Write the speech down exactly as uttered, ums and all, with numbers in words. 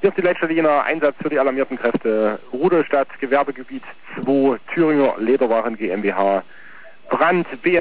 Hier ist die Leitstelle Einsatz für die alarmierten Kräfte. Rudolstadt, Gewerbegebiet zwei, Thüringer Lederwaren GmbH. Brand, B